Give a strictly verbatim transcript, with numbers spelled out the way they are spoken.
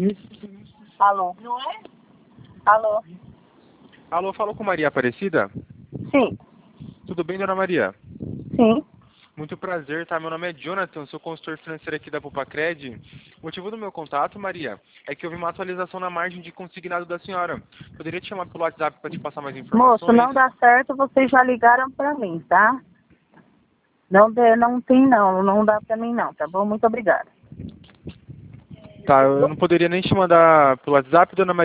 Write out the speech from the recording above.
Alô? Não é? Alô? Alô, falou com Maria Aparecida? Sim. Tudo bem, dona Maria? Sim. Muito prazer, tá? Meu nome é Jonathan, sou consultor financeiro aqui da Pupacred. O motivo do meu contato, Maria, é que houve uma atualização na margem de consignado da senhora. Poderia te chamar pelo WhatsApp para te passar mais informações? Moço, não dá certo, vocês já ligaram pra mim, tá? Não, dê, não tem não, não dá pra mim não, tá bom? Muito obrigada. Tá, eu não poderia nem te mandar pelo WhatsApp, dona Maria?